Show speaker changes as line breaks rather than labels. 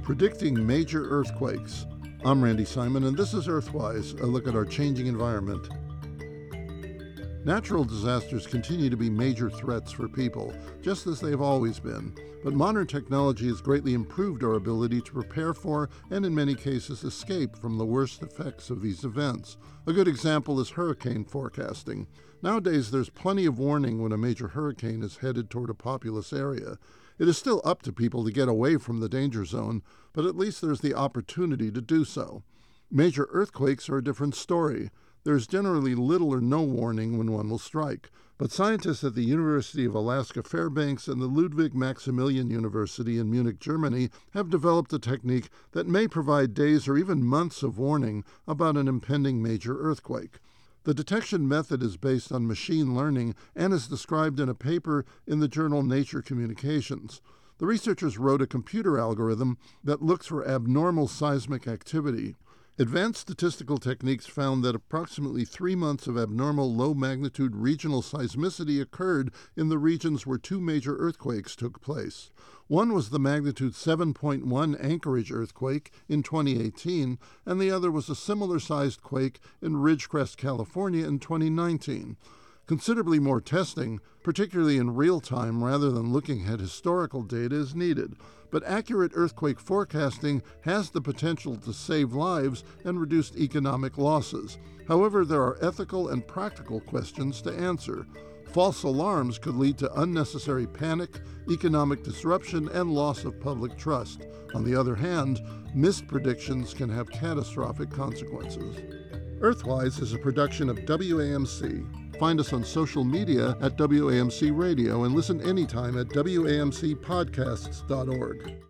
Predicting Major Earthquakes. I'm Randy Simon, and this is Earthwise, a look at our changing environment. Natural disasters continue to be major threats for people, just as they've always been. But modern technology has greatly improved our ability to prepare for, and in many cases escape from, the worst effects of these events. A good example is hurricane forecasting. Nowadays, there's plenty of warning when a major hurricane is headed toward a populous area. It is still up to people to get away from the danger zone, but at least there's the opportunity to do so. Major earthquakes are a different story. There's generally little or no warning when one will strike, but scientists at the University of Alaska Fairbanks and the Ludwig Maximilian University in Munich, Germany, have developed a technique that may provide days or even months of warning about an impending major earthquake. The detection method is based on machine learning and is described in a paper in the journal Nature Communications. The researchers wrote a computer algorithm that looks for abnormal seismic activity. Advanced statistical techniques found that approximately 3 months of abnormal low-magnitude regional seismicity occurred in the regions where 2 major earthquakes took place. One was the magnitude 7.1 Anchorage earthquake in 2018, and the other was a similar-sized quake in Ridgecrest, California in 2019. Considerably more testing, particularly in real time rather than looking at historical data, is needed. But accurate earthquake forecasting has the potential to save lives and reduce economic losses. However, there are ethical and practical questions to answer. False alarms could lead to unnecessary panic, economic disruption, and loss of public trust. On the other hand, missed predictions can have catastrophic consequences. Earthwise is a production of WAMC. Find us on social media at WAMC Radio and listen anytime at WAMCpodcasts.org.